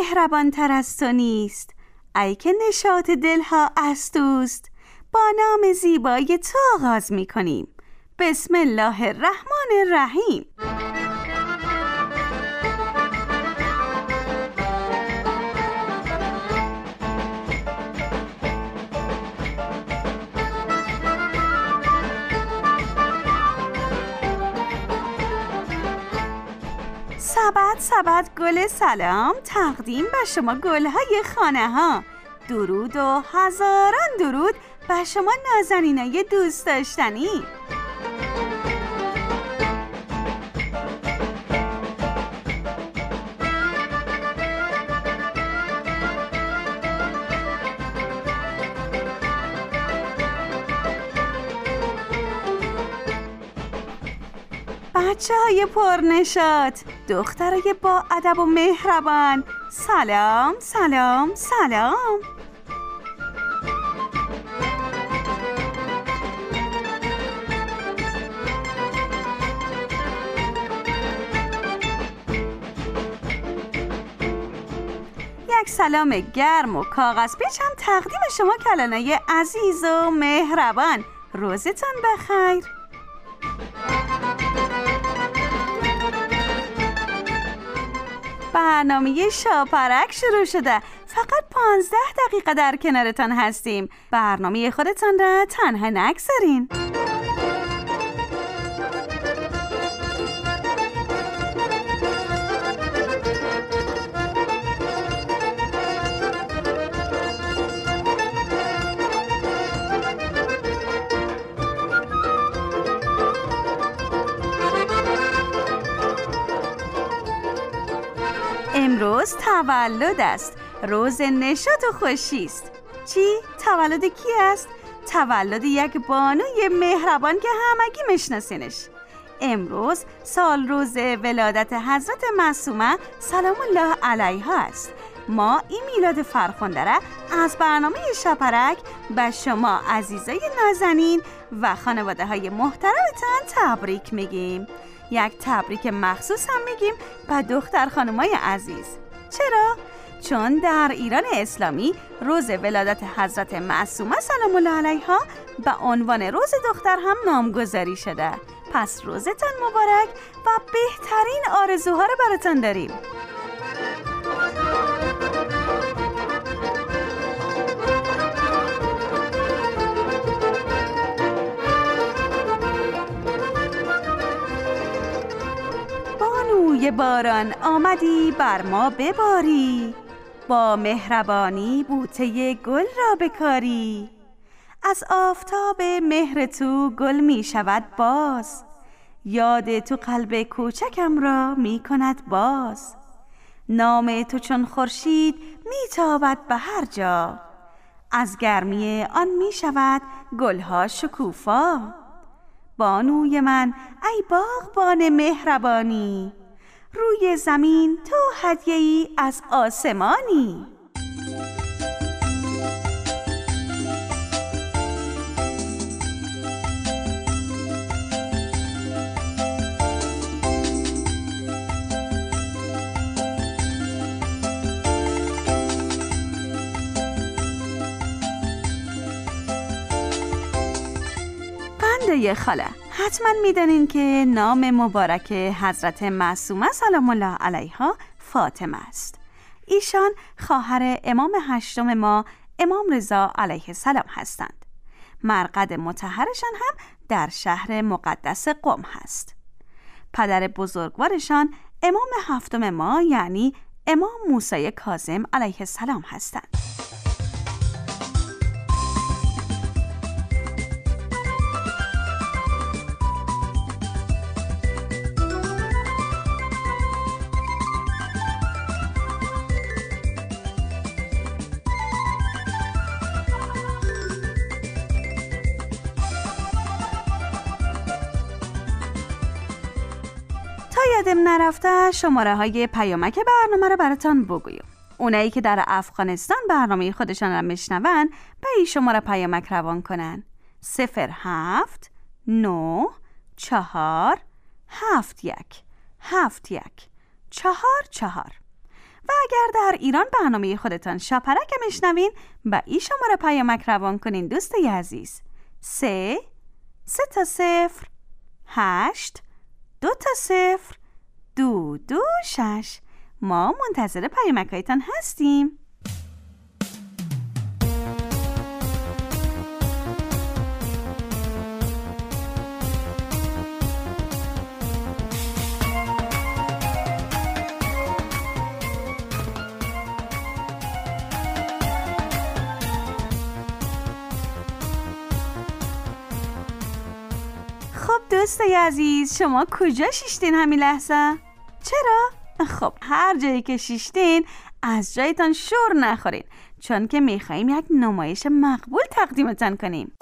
مهربان تر از تو نیست، ای که نشاط دلها از توست. با نام زیبای تو آغاز می کنیم. بسم الله الرحمن الرحیم. سبد گل سلام تقدیم به شما گلهای خانه ها. درود و هزاران درود به شما نازنینای دوست داشتنی. بچه‌های پرنشاط، دخترای با ادب و مهربان، سلام سلام سلام. یک سلام گرم و کاغذ پیچم تقدیم شما کلانای عزیز و مهربان. روزتون بخیر. برنامه شاپرک شروع شده. فقط 15 دقیقه در کنارتان هستیم. برنامه خودتان را تنها نگذارین. امروز تولد است. روز نشاط و خوشی است. چی؟ تولد کی است؟ تولد یک بانوی مهربان که همگی میشناسینش. امروز سال روز ولادت حضرت معصومه سلام الله علیها است. ما این میلاد فرخنده را از برنامه شاپرک به شما عزیزای نازنین و خانواده های محترمتان تبریک میگیم. یک تبریک مخصوص هم میگیم به دختر خانمای عزیز. چرا؟ چون در ایران اسلامی روز ولادت حضرت معصومه سلام الله علیها به عنوان روز دختر هم نامگذاری شده. پس روزتان مبارک و بهترین آرزوها رو براتان داریم. بانوی باران آمدی بر ما بباری، با مهربانی بوته گل را بکاری. از آفتاب مهر تو گل می شود باز، یاد تو قلب کوچکم را می کند باز. نام تو چون خورشید می تابد به هر جا، از گرمی آن می شود گلها شکوفا. بانوی من ای باغبان مهربانی، روی زمین تو هدیه‌ای از آسمانی. بنده خاله، حتما میدانین که نام مبارک حضرت معصومه سلام الله علیها فاطمه است. ایشان خواهر امام هشتم ما امام رضا علیه السلام هستند. مرقد مطهرشان هم در شهر مقدس قم هست. پدر بزرگوارشان امام هفتم ما یعنی امام موسی کاظم علیه السلام هستند. یادم نرفته شماره های پیامک برنامه رو براتان بگویم. اونایی که در افغانستان برنامه خودشان رو میشنون به این شماره پیامک روان کنن 07 9 4 7 1 7 1 4 4. و اگر در ایران برنامه خودتان شاپرک میشنوین به این شماره پیامک روان کنین دوستای عزیز. 3 تا 0 8 2 تا 0 2 2 6. ما منتظر پیامک‌هایتان هستیم. دوستای عزیز، شما کجا شیشتین همین لحظه؟ چرا؟ خب هر جایی که شیشتین از جایتان شور نخورین، چون که میخواییم یک نمایش مقبول تقدیمتان کنیم.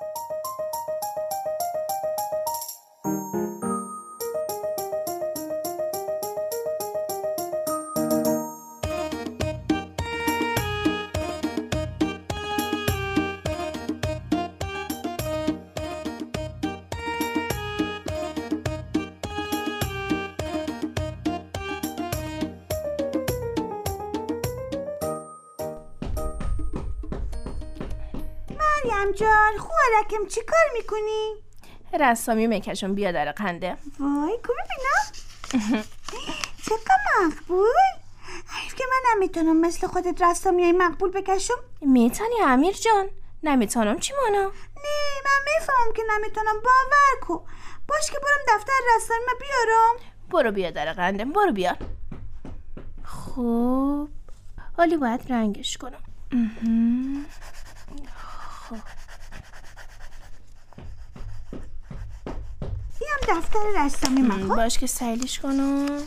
مریم جان، خوارکم چی کار میکنی؟ رسامی میکشم بیا در قنده. وای کو ببینم. چقدر مقبول. حیف که من نمیتونم مثل خودت رسامیای مقبول بکشم. میتونی امیر جان؟ نمیتونم چی مانا؟ نه من میفهمم که نمیتونم، باور کو. باش که برم دفتر رسامی بیارم. برو بیا در قنده، برو بیا. خب حالی باید رنگش کنم. بیام دفتر رسامی من. باش که سیلیش کنم.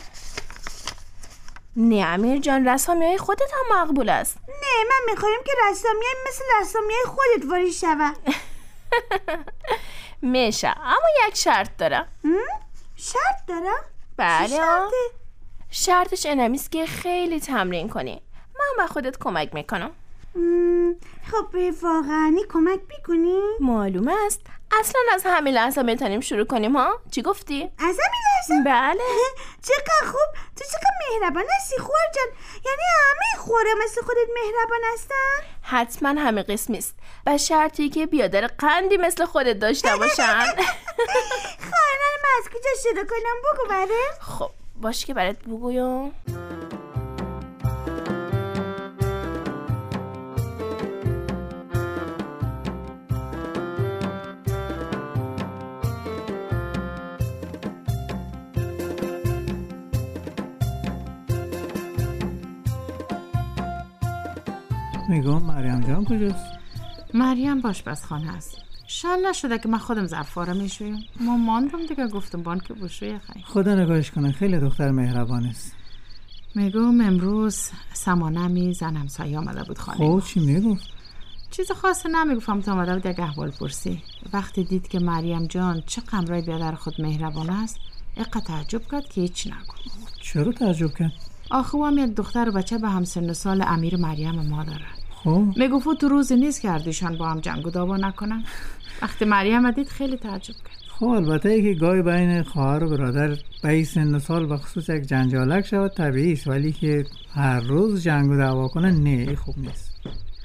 نه امیر جان، رسامی های خودت هم مقبول است. نه من میخوایم که رسامی های مثل رسامی های خودت واری شود. میشه، اما یک شرط دارم. شرط دارم؟ بله. شرطش اینمیست که خیلی تمرین کنی. من به خودت کمک میکنم. خب واقعا کمک میکنی؟ معلومه است. اصلا از همین لحظه میتونیم شروع کنیم ها؟ چی گفتی؟ از همین لحظه؟ بله. چقدر خوب، تو چقدر مهربان هستی خوار جان. یعنی همه خواره مثل خودت مهربان هستن؟ حتما همه قسمیست، به شرطی که بیادر قندی مثل خودت داشته باشن. خواهران من از کجا شروع کنم؟ بگو بره. خب باش که برات بگویم. میگم مریم جان کجاست؟ مریم باشپزخانه است. شال نشده که من خودم ظرفا رو میشویم. ما ماندم دیگه، گفتم بانک بشویه خیلی. خدا نگاهش کنه، خیلی دختر مهربان است. میگم امروز سمانمی زن همسایه آمده بود خانه. خب چی میگفت؟ چیز خاصی نمیگفتم، تا آمده بود یک احوال پرسی. وقتی دید که مریم جان چه قمرای بیادر خود مهربان است، اینقدر تعجب کرد که هیچ نگو. چرا تعجب کرد؟ آخه هم یک دختر و بچه به همسن و سال امیر مریم ما داره. خب میگفت تو روزی نیست که اردیشان با هم جنگ و دعوا نکنن. وقتی مریم دید خیلی تعجب کرد. خب البته ای که گاهی بین خواهر و برادر به سن و سال به خصوص یک جنجالک شود طبیعی است، ولی که هر روز جنگ و دعوا کنن نه، خوب نیست.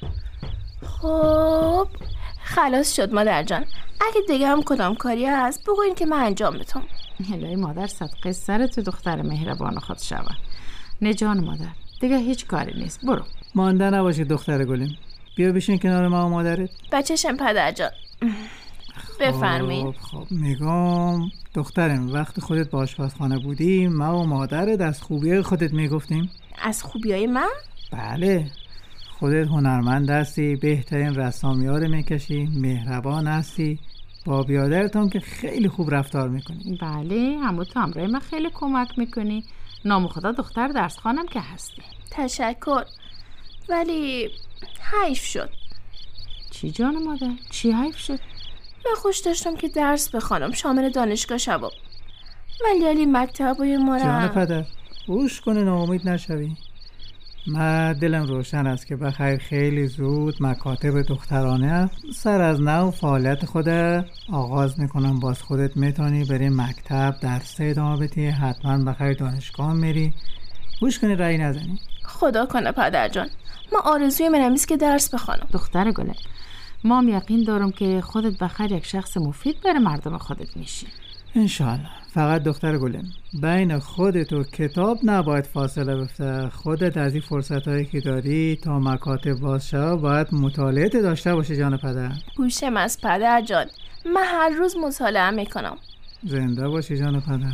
خب خلاص شد مادر جان. اگه دیگه هم کدام کاری هست بگوین که من انجام بدم. الهی مادر صدقه سر تو دختر مهربان خود شود. نه جان مادر، دیگه هیچ کاری نیست. برو. مانده نباشی دختر گلیم. بیا بشین کنار ما و مادرت. بچه‌شم پدر جان. بفرمایید. خب میگم دخترم، وقتی خودت با آشپزخانه بودی ما و مادرت از خوبیای خودت میگفتیم. از خوبیای من؟ بله، خودت هنرمند هستی، بهترین رسامی‌ها رو میکشی، مهربان هستی، با بیادرتون که خیلی خوب رفتار میکنی. بله، همون تو همراه من خیلی کمک میکنی. نام خدا دختر درس خانم که هستی. تشکر، ولی حیف شد. چی جان مادر؟ چی حیف شد؟ من خوش داشتم که درس بخوانم، شامل دانشگاه شباب، ولی مکتب و ما جان پدر گوش کنه، ناامید نشوی. من دلم روشن است که بخیر خیلی زود مکاتب دخترانه سر از نو فعالیت خود آغاز میکنم. باز خودت میتونی بری مکتب درس ادامه بدی، حتما بخیر دانشگاه میری. گوش کنی رأی نزنی. خدا کنه پدر جان. ما آرزوی من همیست که درس بخونم. دختر گله، ما هم یقین دارم که خودت بخیر یک شخص مفید برای مردم خودت میشی. انشالله. فقط دختر گلم، بین خودت و کتاب نباید فاصله بفته. خودت از این فرصتایی که داری تا مکاتب باز شد باید مطالعه داشته باشی جان پدر. گوشم از پدر جان، من هر روز مطالعه میکنم. زنده باشی جان پدر.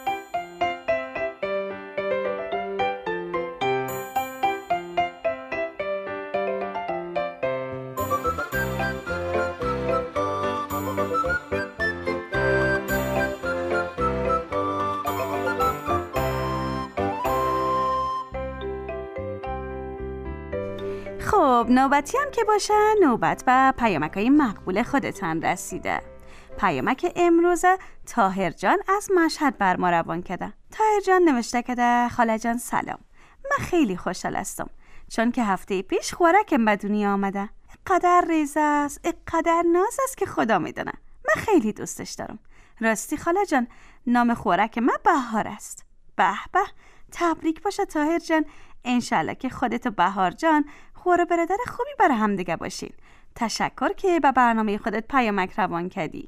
خب نوبتی هم که باشه، نوبت به پیامک‌های مقبول خودتان رسیده. پیامک امروز طاهر جان از مشهد بر ما روان کرده. طاهر جان نوشته کرده خاله جان سلام، من خیلی خوشحال هستم چون که هفته پیش خوراکم به دنیا آمده. قدر ریزه است، قدر ناز است که خدا میدونه. من خیلی دوستش دارم. راستی خاله جان، نام خوراک من بهار است. به به، تبریک باشه طاهر جان. انشالله که خودت و بهار جان خور برادر خوبی برای هم دیگه باشین. تشکر که به برنامه خودت پیامک روان کردی.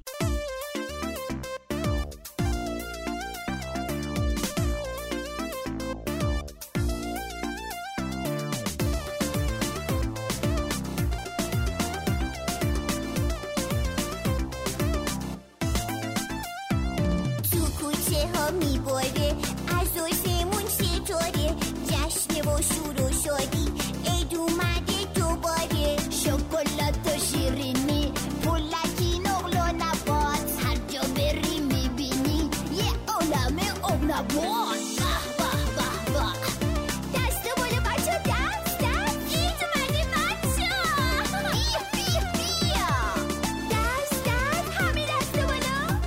تو کوچه ها میباره از آسمون ستاره، جشن و شور و شادی عید اومده دوباره. شکلات و شیرینی، پولکی نقل و نبات، هر جا بری میبینی یه عالم آب نبات. به به به به، دست بالا بچه، دست عید اومده بچه. بیا بیا بیا، دست همه دست بالا.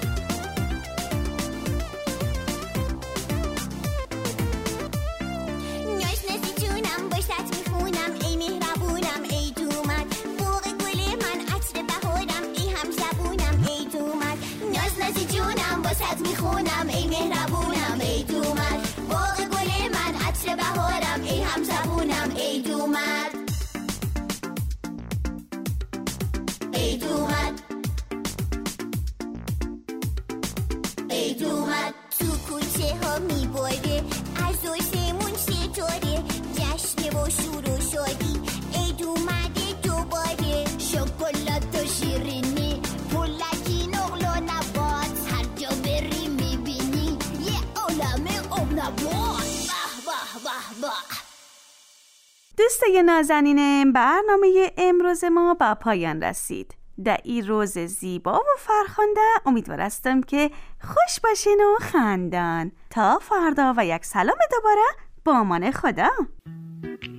نشناسی جونم باشت میخونم، ای مهربونم عید اومد. فوق گل من عطر بهارم، ای هم زبونم عید اومد. نشناسی جونم باشت میخونم، ای مهربونم عید اومد. فوق گل من عطر بهارم، ای هم زبونم عید اومد. عید اومد، عید اومد. تو کوچه ها میباره از آسمون ستاره، جشن و شور و شادی عید اومده دوباره. شکلات و شیرینی، پولکی نقل و نبات، هر جا بری میبینی یه عالم آب نبات. به به به به. دوستای نازنین، برنامه امروز ما به پایان رسید. در این روز زیبا و فرخنده امیدوار هستم که خوش باشین و خندان. تا فردا و یک سلام دوباره، با امان خدا.